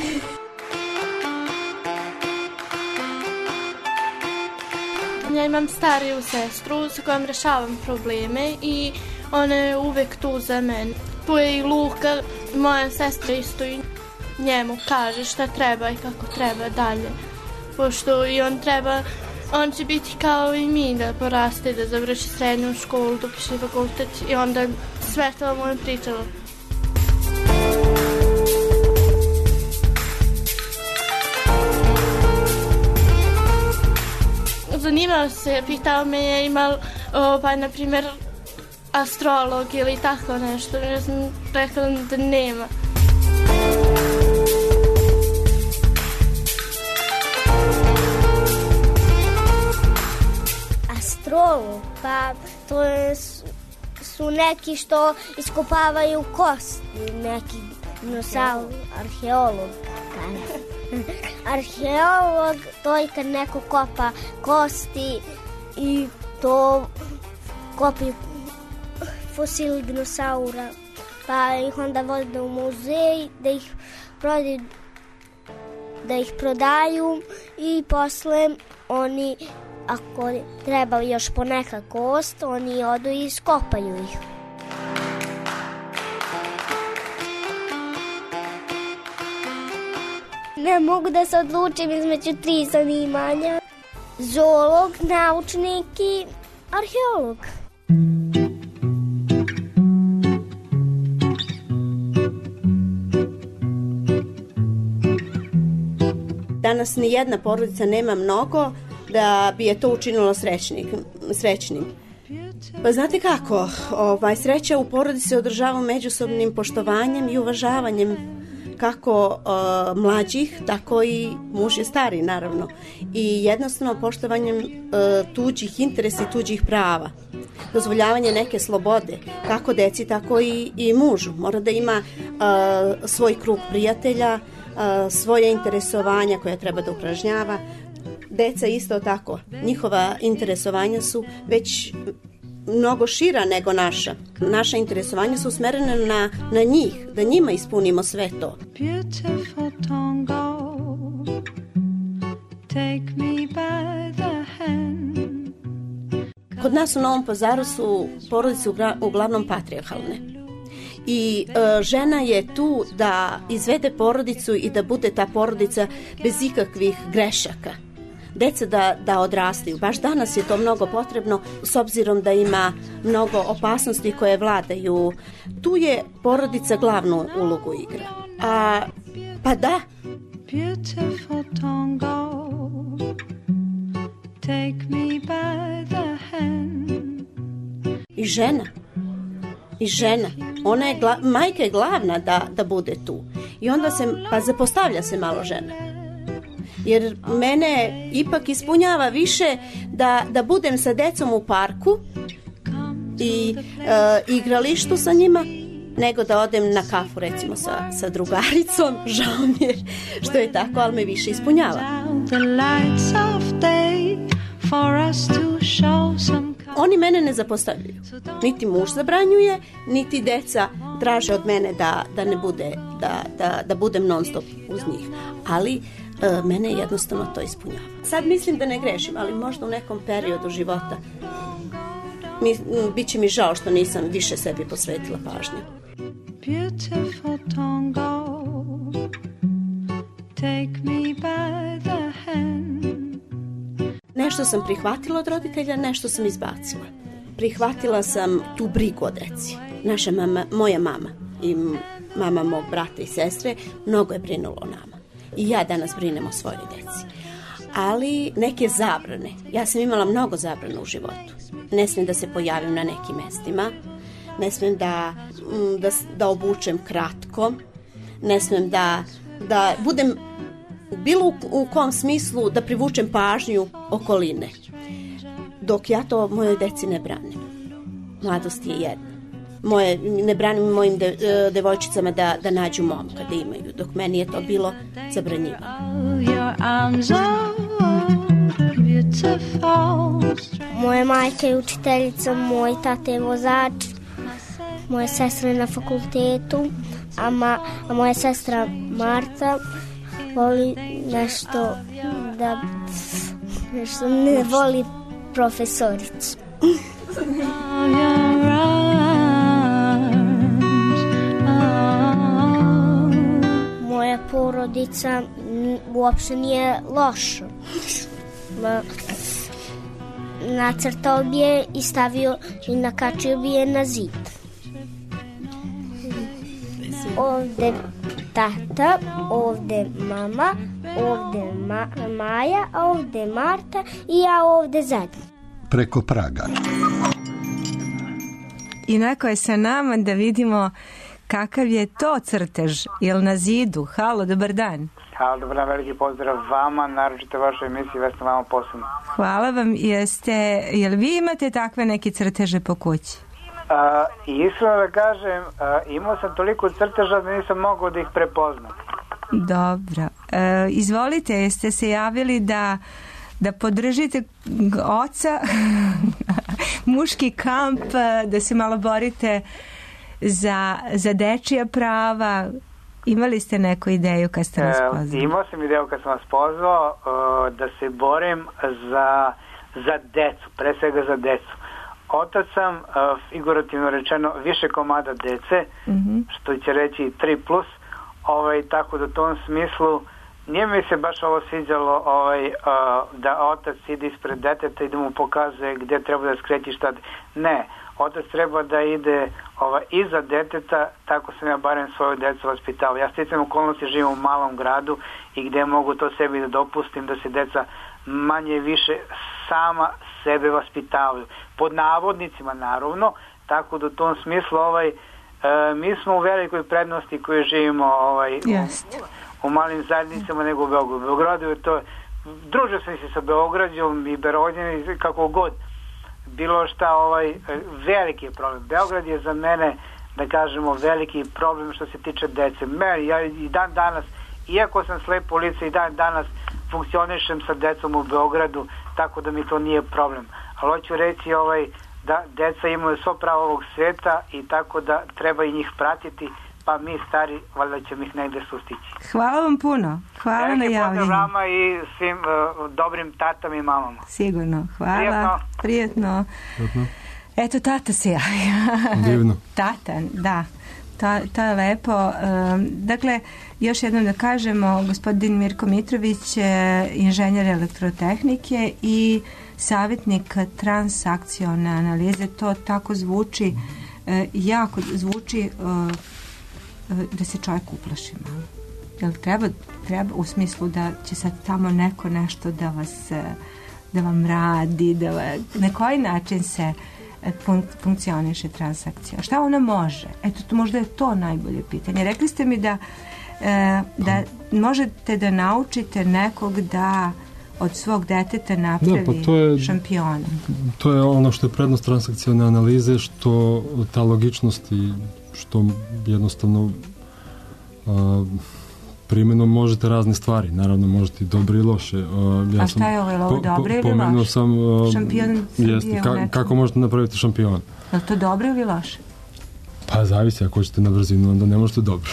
Ja imam stariju sestru sa kojom rešavam probleme i ona je uvek tu za mene. Tu je i Luka, moja sestra isto i njemu kaže šta treba i kako treba dalje. Pošto i on treba, on će biti kao i mi da poraste, da završi srednju školu, da upiše fakultet i onda sve to mu je pričalo. Zanimao se, pitao me je imao, pa na primjer, astrolog ili tako nešto. Ja sam rekla da nema. Astrolog, pa to su neki što iskopavaju kosti, neki Dinosaur, arheolog. Arheolog, to je kad neko kopa kosti i to kopi fosili dinosaura, pa ih onda vode u muzej da ih prodaju, da ih prodaju i posle oni, ako treba još poneka kost, oni odu i iskopaju ih. Ne mogu da se odlučim između tri zanimanja. Zoolog, naučnik i arheolog. Danas ni jedna porodica nema mnogo da bi je to učinilo srećnik, srećnim. Pa znate kako, ovaj, sreća u porodici se održava međusobnim poštovanjem i uvažavanjem kako uh, mlađih, tako i muž je stari, naravno. I jednostavno poštovanjem uh, tuđih interesa i tuđih prava. Dozvoljavanje neke slobode, kako deci, tako i, i mužu. Mora da ima uh, svoj krug prijatelja, uh, svoje interesovanja koje treba da upražnjava. Deca isto tako. Njihova interesovanja su već mnogo šira nego naša. Naša interesovanja su usmerene na, na njih, da njima ispunimo sve to. Beautiful Tongo, take me by the hand. Kod nas u Novom Pazaru su porodice uglavnom patrijarhalne. I e, žena je tu da izvede porodicu i da bude ta porodica bez ikakvih grešaka. Deca da, da odrastaju. Baš danas je to mnogo potrebno s obzirom da ima mnogo opasnosti koje vladaju. Tu je porodica glavnu ulogu igra. A, pa da. Beautiful Tongo, take me by the hand. I žena. I žena. Ona je, gla, majka je glavna da, da bude tu. I onda se, pa zapostavlja se malo žena. Jer mene ipak ispunjava više da, da budem sa decom u parku i e, igralištu sa njima, nego da odem na kafu recimo sa, sa drugaricom. Žao mi je što je tako, ali me više ispunjava. Oni mene ne zapostavljaju. Niti muž zabranjuje, niti deca traže od mene da, da ne bude, da, da, da budem non stop uz njih. Ali e, mene jednostavno to ispunjava. Sad mislim da ne grešim, ali možda u nekom periodu života mi, bit će mi žao što nisam više sebi posvetila pažnju. Beautiful Tongo, take me by the hand. Nešto sam prihvatila od roditelja, nešto sam izbacila. Prihvatila sam tu brigu o deci. Naša mama, moja mama i mama mog brata i sestre mnogo je brinulo o nama. I ja danas brinem o svojoj deci. Ali neke zabrane. Ja sam imala mnogo zabrana u životu. Ne smijem da se pojavim na nekim mestima. Ne smijem da, da, da obučem kratko. Ne smijem da, da budem bilo u, u kom smislu da privučem pažnju okoline. Dok ja to mojoj deci ne branim. Mladost je jedna. Moje, ne branim mojim de, devojčicama da, da nađu momka, da imaju. Dok meni je to bilo zabranjivano. Moja majka je učiteljica, moj tata je vozač, moja sestra je na fakultetu, a, ma, a moja sestra Marta voli nešto da nešto ne voli profesoricu. Moja porodica uopšte nije loša. Nacrtao bi je i stavio i nakačio bi je na zid. Ovde tata, ovde mama, ovde ma Maja, a ovde Marta i ja ovde zadnji. Preko praga. I neko je sa nama da vidimo kakav je to crtež. Jel na zidu? Halo, dobar dan. Halo, dobar dan, veliki pozdrav vama, naročito vašoj emisiji, Vesna, vama posebno. Hvala vam. Jeste, jel vi imate takve neke crteže po kući? A, I iskreno da kažem, a, imao sam toliko crteža da nisam mogao da ih prepoznam. Dobro. E, izvolite, jeste se javili da da podržite oca, muški kamp, da se malo borite za, za dečija prava. Imali ste neku ideju kad ste nas pozvali? E, imao sam ideju kad sam vas pozvao uh, da se borim za, za decu, pre svega za decu. Otac sam, uh, figurativno rečeno, više komada dece, mm-hmm. što će reći tri plus, ovaj, tako da u tom smislu nije mi se baš ovo sviđalo ovaj, uh, da otac ide ispred deteta i da mu pokazuje gdje treba da skreći šta. Ne, otac treba da ide ovaj, iza deteta, tako sam ja barem svoju decu vaspitao. Ja sticam okolnosti živim u malom gradu i gdje mogu to sebi da dopustim da se deca manje više sama sebe vaspitavaju. Pod navodnicima naravno, tako da u tom smislu ovaj, uh, mi smo u velikoj prednosti koju živimo ovaj, u, u malim zajednicama nego u Beogradu. U Beogradu je to, družio sam se sa Beograđom i Berođanom kako god, bilo šta, ovaj, veliki je problem. Beograd je za mene, da kažemo, veliki problem što se tiče dece. Meni, ja i dan danas, iako sam slepo lice, i dan danas funkcionišem sa decom u Beogradu, tako da mi to nije problem. Ali hoću reći ovaj, da deca imaju svo pravo ovog sveta i tako da treba i njih pratiti, pa mi stari valjda ćemo ih negde sustići. Hvala vam puno. Hvala na javljenju. Pozdrav vama i svim uh, dobrim tatama i mamama. Sigurno. Hvala. Prijetno. Prijetno. Prijetno. Eto, tata se javlja. Divno. Tata, da. To, to je lepo. Um, dakle, još jednom da kažemo, gospodin Mirko Mitrović je inženjer elektrotehnike i savjetnik transakcione analize. To tako zvuči, uh, jako zvuči uh, da se čovjek uplaši malo. Jel treba, treba u smislu da će sad tamo neko nešto da vas, da vam radi, da vas, na koji način se fun, funkcioniše transakcija? Šta ona može? Eto, to možda je to najbolje pitanje. Rekli ste mi da, da možete da naučite nekog da od svog deteta napravi da, pa to je, šampiona. To je ono što je prednost transakcione analize, što ta logičnost i što jednostavno a, primjenom možete razne stvari. Naravno, možete i dobre i loše. A, ja A šta je ovo, ovo dobre ili loše? Sam, a, šampion jeste, ka, kako možete napraviti šampion? Je li to dobro ili loše? Pa zavisi, ako hoćete na brzinu, onda ne možete dobro.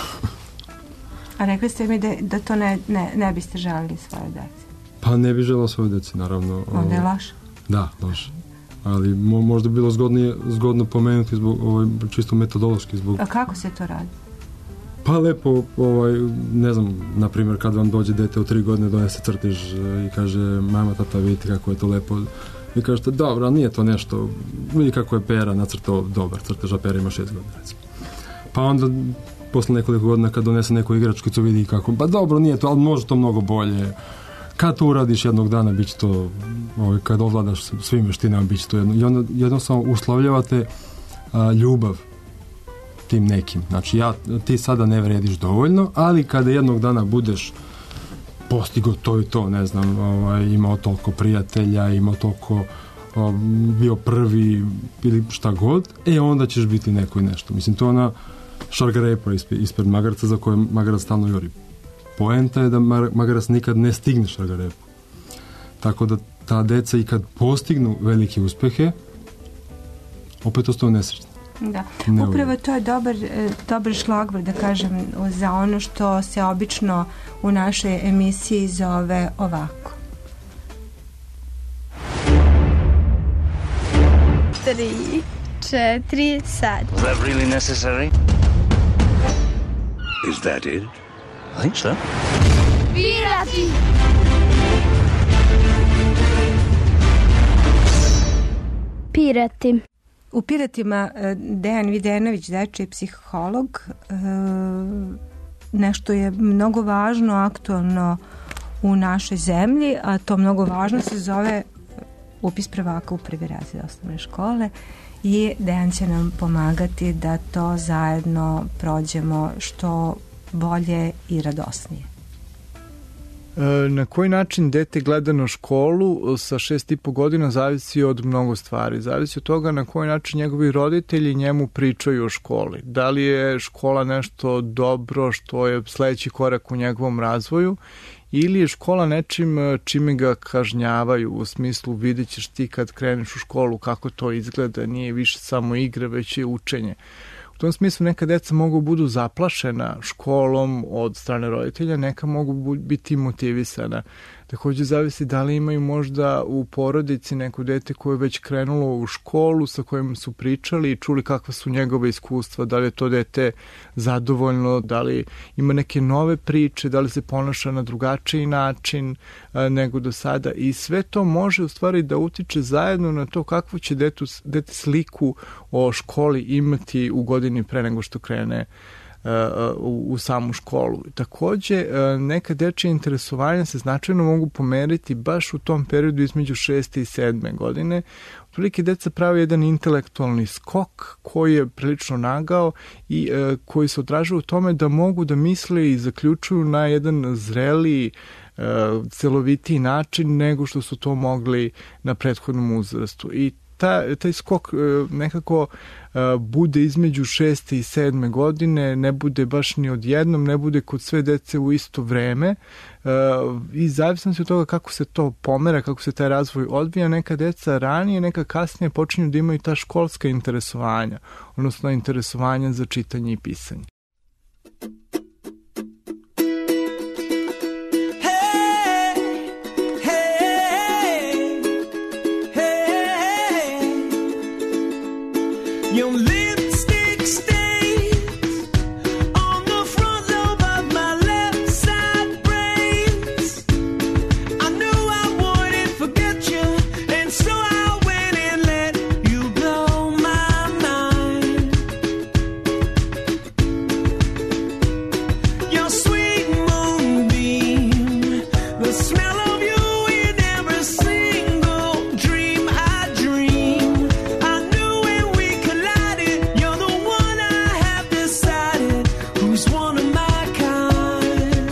A rekli ste mi da, da to ne, ne, ne biste žalili svoje deci? Pa ne bi želao svoje deci, naravno. Onda je loše? Da, loše. Ali mo, možda bi bilo zgodno, zgodno pomenuti zbog, ovaj, čisto metodološki. Zbog... A kako se to radi? Pa lepo, ovaj, ne znam, na primjer, kad vam dođe dete od tri godine, donese crtež i kaže, mama, tata, vidite kako je to lepo. I kažete, dobro, ali nije to nešto, vidi kako je Pera nacrtao dobar crtež, a Pera ima šest godina, recimo. Pa onda, posle nekoliko godina, kad donese neku igračkicu, vidi kako, pa dobro, nije to, ali može to mnogo bolje. Kad to uradiš jednog dana, bit će to, ovaj, kad ovladaš svim veštinama, bit će to jedno. I onda jednostavno uslovljavate a, ljubav tim nekim. Znači, ja, ti sada ne vrediš dovoljno, ali kada jednog dana budeš postigo to i to, ne znam, ovaj, imao toliko prijatelja, imao toliko, o, bio prvi ili šta god, e onda ćeš biti neko i nešto. Mislim, to je ona šargarepa ispred, ispred magarca za koje magarac stalno juri. Poenta je da magarac nikad ne stigne šargarepu. Tako da ta deca i kad postignu velike uspehe, opet ostaju nesrećni. Da, upravo to je dobar, dobar šlagvor, da kažem, za ono što se obično u našoj emisiji zove ovako. Tri, četiri, sad. Was that really necessary? Is that it? I think so. Pirati! Pirati. U Piratima Dejan Videnović, dečiji psiholog, nešto je mnogo važno, aktualno u našoj zemlji, a to mnogo važno se zove upis prvaka u prvi razred osnovne škole i Dejan će nam pomagati da to zajedno prođemo što bolje i radosnije. Na koji način dete gleda na školu sa šest i po godina zavisi od mnogo stvari. Zavisi od toga na koji način njegovi roditelji njemu pričaju o školi. Da li je škola nešto dobro što je sledeći korak u njegovom razvoju ili je škola nečim čime ga kažnjavaju, u smislu vidjet ćeš ti kad kreneš u školu kako to izgleda, nije više samo igra, već je učenje. U tom smislu neka deca mogu budu zaplašena školom od strane roditelja, neka mogu biti motivisana. Takođe zavisi da li imaju možda u porodici neko dete koje je već krenulo u školu sa kojim su pričali i čuli kakva su njegove iskustva, da li je to dete zadovoljno, da li ima neke nove priče, da li se ponaša na drugačiji način a, nego do sada i sve to može u stvari da utiče zajedno na to kakvu će detu, dete sliku o školi imati u godini pre nego što krene U, u samu školu. Takođe, neka dečja interesovanja se značajno mogu pomeriti baš u tom periodu između šeste i sedme godine. Otprilike deca pravi jedan intelektualni skok koji je prilično nagao i e, koji se odražava u tome da mogu da misle i zaključuju na jedan zreliji, e, celovitiji način nego što su to mogli na prethodnom uzrastu. I ta, taj skok e, nekako bude između šeste i sedme godine, ne bude baš ni odjednom, ne bude kod sve dece u isto vreme i zavisno se od toga kako se to pomera, kako se taj razvoj odvija, neka deca ranije, neka kasnije počinju da imaju ta školska interesovanja, odnosno interesovanja za čitanje i pisanje. Your lipstick stains on the front lobe of my left side brains. I knew I wouldn't forget you, and so I went and let you blow my mind. Your sweet moonbeam, the smell of you in every single dream I dream. I knew when we collided, you're the one I have decided who's one of my kind.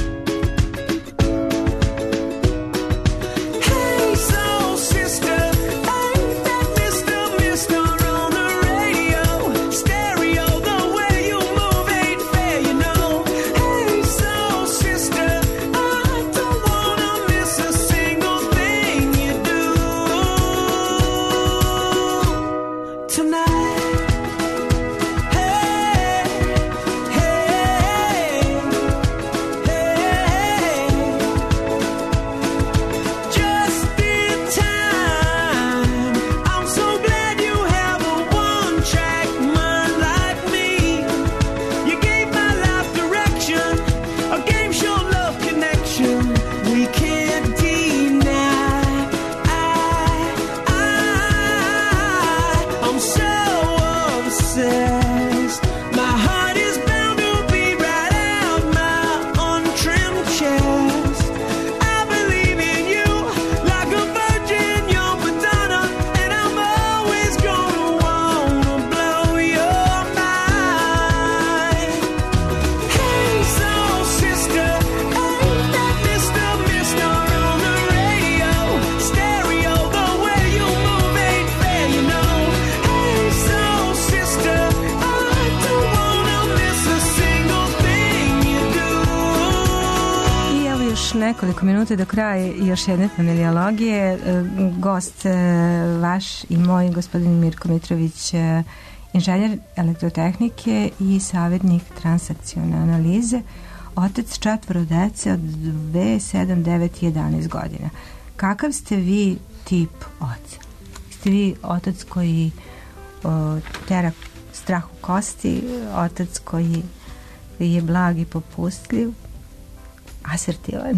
Hey, soul sister, ain't that Mister Mister on the radio? Stereo, the way you move ain't fair, you know. Hey, soul sister, I don't wanna miss a single thing you do tonight. Hey, hey, hey, just in time. I'm so glad you have a one-track mind like me. You gave my life direction, a game show love connection we can't deny. I, I, I'm so obsessed. My heart is bound to be right out my untrimmed chest. I believe in you like a virgin, you're Madonna, and I'm always gonna wanna blow your mind. Hey, soul sister, ain't that Mister Mister on the radio? Stereo, the way you move ain't fair, you know. Hey, soul sister, I don't wanna miss a single thing you do. I evo još nekoliko minuta do kraja još jedne familiologije. E, Gost e, vaš i moj, gospodin Mirko Mitrović, e, inženjer elektrotehnike i savjetnik transakcione analize, otac četvoro dece od dve, sedam, devet i jedanaest godina. Kakav ste vi tip oca? Ste vi otac koji o, tera strah u kosti, otac koji je blag i popustljiv, asertivan?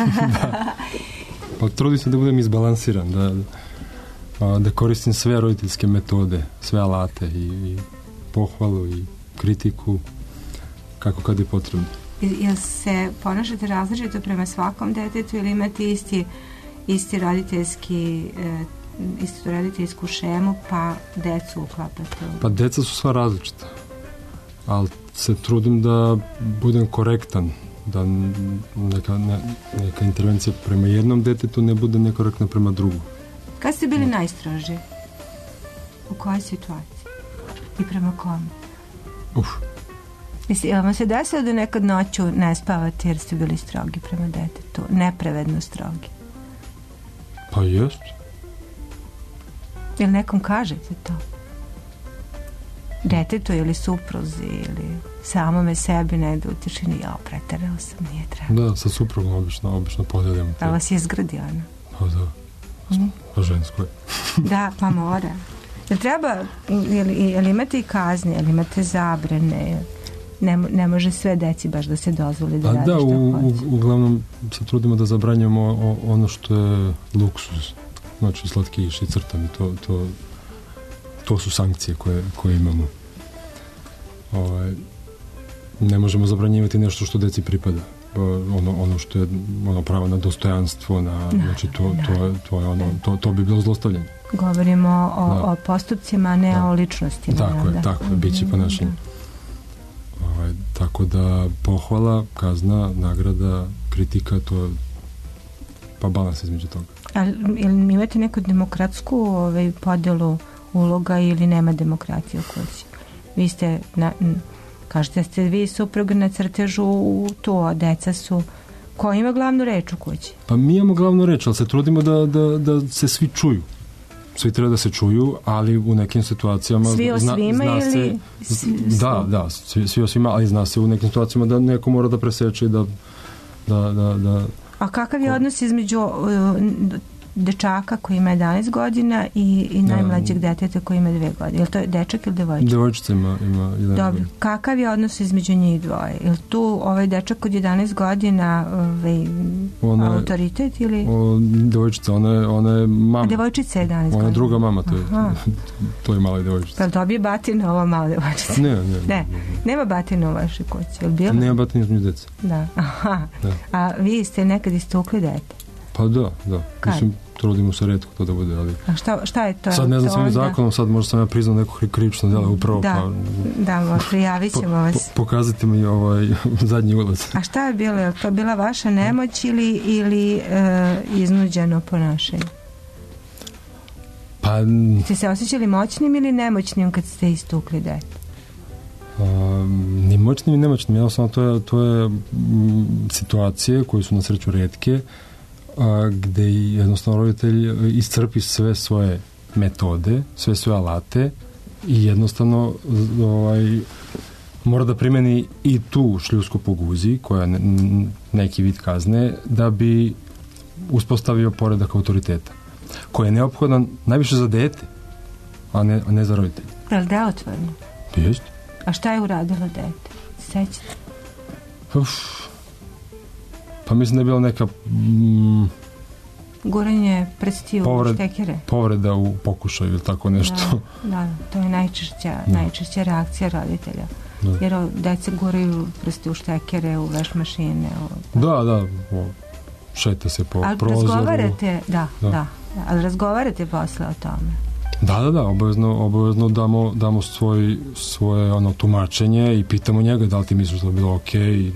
Pa trudim se da budem izbalansiran, da, a, da koristim sve roditeljske metode, sve alate i, i pohvalu i kritiku kako kad je potrebno. Jel se ponašate različito prema svakom detetu ili imate isti, isti roditeljski e, istu roditeljsku šemu pa decu uklapate? Pa deca su sva različita, ali se trudim da budem korektan da neka, ne, neka intervencija prema jednom detetu ne bude nekorektna prema drugom. Kad ste bili najstroži? U kojoj situaciji? I prema kome? Uf. Mislim, jel vam se desilo da nekad noću ne spavate jer ste bili strogi prema detetu? Nepravedno strogi? Pa jest. Jel nekom kažete to? Detetu ili supruzi ili samome sebi negde u tišini? Ja, preterala sam, nije treba. Da, sa suprugom obično, obično podijelim. A vas je izgradio, ono? Pa da. Mm. Pa žensko je. Da, pa mora. Jel treba, jel, jel imate i kazne, jel imate zabrane? Ne, ne može sve deci baš da se dozvoli da A radi da, što u, hoće. u, uglavnom se trudimo da zabranjamo o, ono što je luksuz. Znači slatkiši, crtani, to, to, to su sankcije koje, koje imamo. Ovaj, ne možemo zabranjivati nešto što deci pripada. Ono, ono što je ono pravo na dostojanstvo, na, da, znači to, da. to, je, to, je ono, to, to bi bilo zlostavljanje. Govorimo o, o postupcima, ne da. o ličnostima. Tako je, da. tako je, bit će ponašanje. Ovaj, tako da pohvala, kazna, nagrada, kritika, to je pa balans između toga. Ali imate neku demokratsku ovaj, podelu uloga ili nema demokratije u kući? Vi ste, na, kažete ste vi supruga na crtežu u to, a deca su... Ko ima glavnu reč u kući? Pa mi imamo glavnu reč, ali se trudimo da, da, da se svi čuju. Svi treba da se čuju, ali u nekim situacijama... Svi o svima zna, zna ili... Se, da, da, svi, svi o svima, ali zna se u nekim situacijama da neko mora da preseče i da... da, da, da A kakav je odnos između uh, dečaka koji ima jedanaest godina i, i najmlađeg deteta koji ima dve godine? Je li to dečak ili devojčica? Devojčica ima, ima jedan Dobro. godina. Kakav je odnos između njih dvoje? Je li tu ovaj dečak od jedanaest godina ovaj, ona, autoritet ili... O, devojčica, ona je, ona je mama. A devojčica je jedanaest godina? Ona je druga mama, to je, to je mala devojčica. Pa dobije batina ova mala devojčica? Ne, ne. ne, ne. Nema batina u vašoj kući, je li bilo? Nema batina između deca. Da, aha. Da. A vi ste nekad istukli dete? Pa da, da. Kad? Mislim, trudimo se retko to da bude, ali... A šta, šta je to? Sad ne znam to svojim onda... zakonom, sad možda sam ja priznao neko krivično djelo upravo, da, pa... Da, prijavit ćemo vas. Po, pokazati mi ovaj zadnji ulaz. A šta je bilo? Je to bila vaša nemoć ili, ili e, iznuđeno ponašanje? Pa... Ste se osjećali moćnim ili nemoćnim kad ste istukli dete? Um, ni moćnim ni nemoćnim, jednostavno to je, to je m, situacije koje su na sreću retke, a, gde jednostavno roditelj iscrpi sve svoje metode, sve svoje alate i jednostavno ovaj, mora da primeni i tu šljusku po guzi, koja je neki vid kazne, da bi uspostavio poredak autoriteta, koji je neophodan najviše za dete, a ne, a ne za roditelj. Je li delotvorno? Jest. A šta je uradilo dete? Sećate? Uf. Pa mislim da je bila neka mm, guranje prstiju povred, u štekere. Povreda u pokušaju ili tako nešto. Da, da, to je najčešća, da. najčešća reakcija roditelja. Da. Jer o, deca guraju prsti u štekere, u veš mašine. U, da, da. O, šete se po ali prozoru. Razgovarate, da, da, da, da. Ali razgovarate posle o tome. Da, da, da, obavezno, obavezno damo, damo svoj, svoje ono, tumačenje i pitamo njega da li ti misliš da je bilo okej. Okay.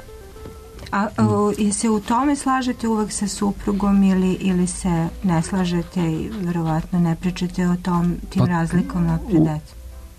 A o, i se u tome slažete uvek sa suprugom ili, ili se ne slažete i verovatno ne pričate o tom, tim pa, razlikama pred decom?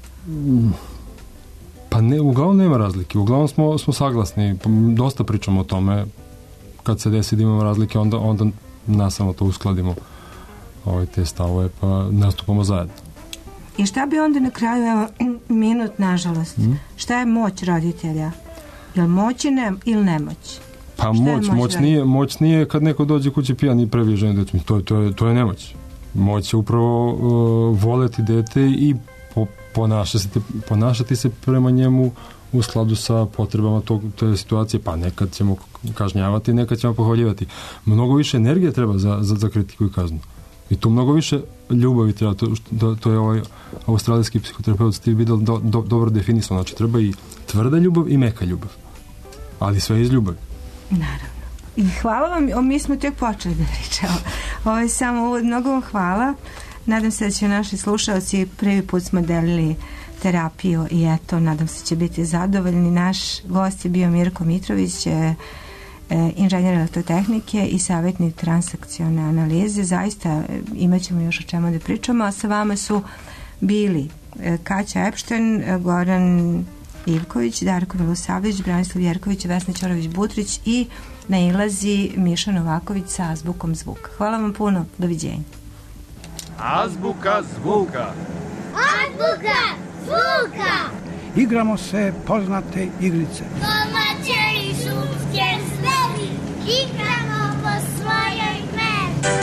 Pa ne, uglavnom nema razlike, uglavnom smo, smo saglasni, dosta pričamo o tome, kad se desi da imamo razlike, onda, onda nasamo to uskladimo. Ovaj, te stavove, pa nastupamo zajedno. I šta bi onda na kraju, evo, minut, nažalost, mm? šta je moć roditelja? Je li moć ne, ili nemoć? Pa šta moć, moć, moć, nije, moć nije kad neko dođe kući pijan i previ žene dete. To, to, je, to je nemoć. Moć je upravo uh, voleti dete i po, ponašati, se, ponašati se prema njemu u skladu sa potrebama tog, te situacije, pa nekad ćemo kažnjavati, nekad ćemo pohvaljivati. Mnogo više energije treba za, za, za kritiku i kaznu. I tu mnogo više ljubavi treba, to, to, to je ovaj australijski psihoterapeut Steve Biddle do, do, dobro definisao, znači treba i tvrda ljubav i meka ljubav, ali sve iz ljubavi. Naravno. I hvala vam, o, mi smo tek počeli da pričamo. Ovo je samo uvod, mnogo vam hvala. Nadam se da će naši slušalci, prvi put smo delili terapiju i eto, nadam se će biti zadovoljni. Naš gost je bio Mirko Mitrović, inženjer elektrotehnike i savjetnik transakcione analize. Zaista imat ćemo još o čemu da pričamo, a sa vama su bili Kaća Epšten, Goran Ivković, Darko Milosavljević, Branislav Jerković, Vesna Ćorović-Butrić i nailazi Miša Novaković sa Azbukom zvuka. Hvala vam puno, doviđenja. Azbuka zvuka. Azbuka zvuka. Igramo se poznate igrice. Domaće i šumske stvari. Igramo po svojoj meri.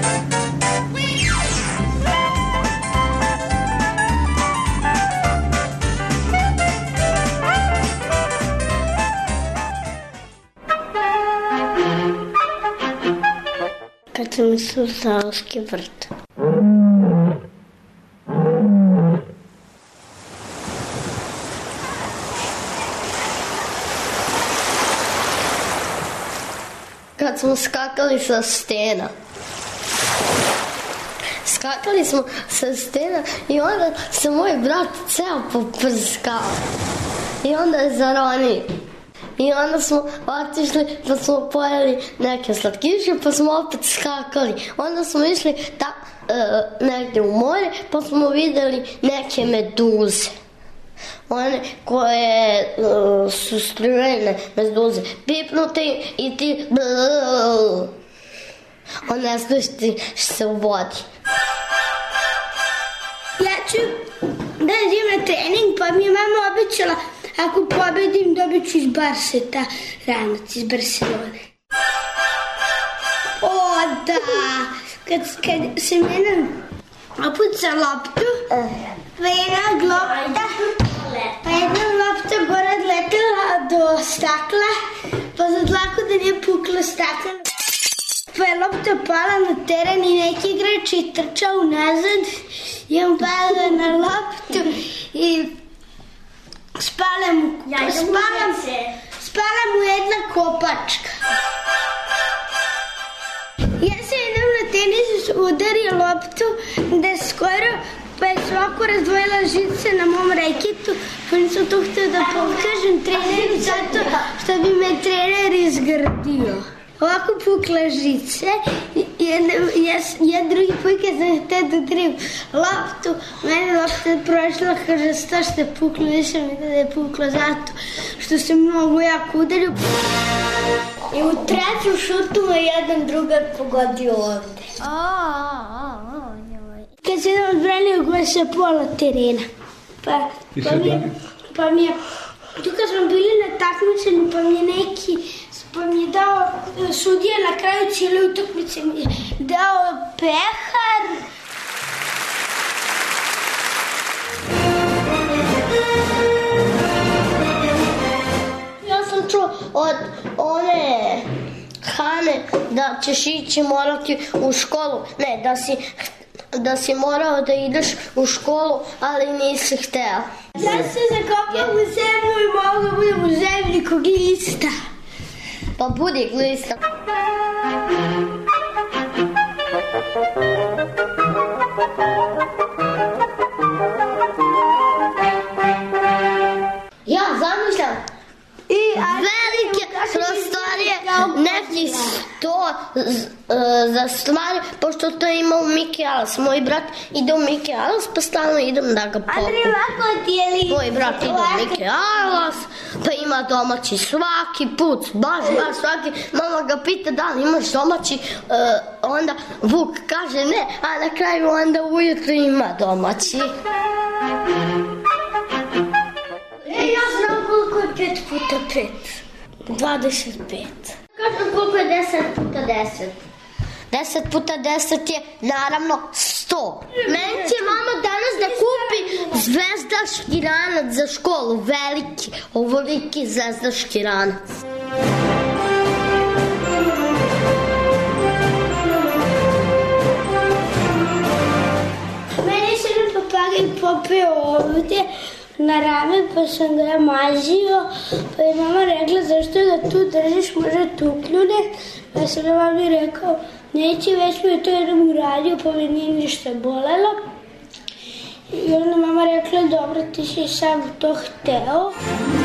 Kad sam mislila Savski vrt. Kad smo skakali sa stena. Skakali smo sa stena i onda se moj brat ceo poprskao. I onda je zaronio. I onda smo otišli pa smo pojeli neke slatkiše pa smo opet skakali. Onda smo išli ta, e, negdje u more pa smo vidjeli neke meduze. One koje uh, su strujene meduze, pipnute i ti brrrr. On ne znaš ti što se u vodi. Ja ću da idem na trening, pa mi je mama obećala ako pobedim dobit ću iz Barseta ranac iz Barcelone. O da, kad, kad se mene opuca loptu, pa jedna lopta, pa jedna lopta gore odletela do stakla, pa za dlaku da nije puklo stakla. Pa je lopta pala na teren i neki igrač je trčao nazad i on pada na loptu i spala mu, spala, spala mu jedna kopačka. Ja sam jednom na tenisu udario loptu da skoro pa je svako razdvojila žice na mom reketu, pa nisam to htio da pokažem treneru zato što bi me trener izgrdio. Ovako pukla žice, jedna, ja, ja drugi put kad sam htio da udarim loptu, mene lopta je prošla, kaže sto što je puklo, više mi da je puklo zato što se mnogo jako udario. I u treću šutu me jedan drugar pogodio ovde. Kad se nam odbranio gol sa pola terena. Pa, pa, mi, pa mi je, tu kad smo bili na takmičenju, pa mi je neki, pa mi je dao sudija na kraju cijele utakmice, mi je dao pehar. Ja sam čuo od one Hane da ćeš ići morati u školu, ne, da si, da si morao da ideš u školu, ali nisi hteo. Ja se zakopam u zemlju i mogu da budem u zemlji ko glista. Pa budi glista. Ja zamišljam i velike prostorije, neki sto za stvari, pošto to ima u Miki Alas. Moj brat ide u Miki Alas, pa stalno idem da ga popim. Moj brat ide u Miki Alas, pa ima domaći svaki put, baš, baš svaki. Mama ga pita da li imaš domaći, onda Vuk kaže ne, a na kraju onda ujutro ima domaći. E, ja znam koliko je pet puta pet. dvadeset pet. Kažem koliko je deset puta deset. deset puta deset je naravno sto. Meni će mama danas da kupi zvezdaški ranac za školu. Veliki, ovoliki zvezdaški ranac. Meni se na papagaj popeo ovdje na rame, pa sam ga mazio, pa je mama rekla zašto ga tu držiš, može tu kljune, pa sam ga mami rekao neće, već mi je to jednom uradio, pa mi nije ništa bolelo. I onda mama rekla, dobro, ti si sam to hteo.